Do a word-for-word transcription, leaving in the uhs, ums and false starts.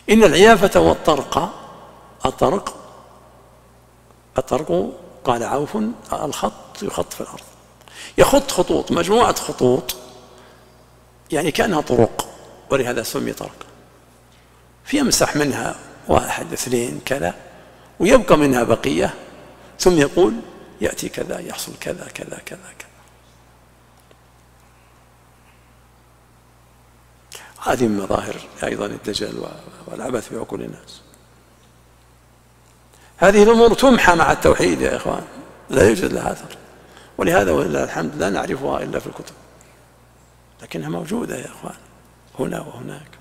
إن العيافة والطرق، الطرق الطرق قال عوف الخط يخط في الأرض، يخط خطوط، مجموعة خطوط يعني كأنها طرق، ولهذا سمي طرق، فيمسح منها واحد اثنين كذا ويبقى منها بقية، ثم يقول يأتي كذا يحصل كذا كذا كذا كذا. هذه من مظاهر أيضا الدجل والعبث بعقول الناس. هذه الأمور تمحى مع التوحيد يا إخوان، لا يوجد لها أثر، ولهذا ولله الحمد لا نعرفها إلا في الكتب، لكنها موجودة يا إخوان هنا وهناك.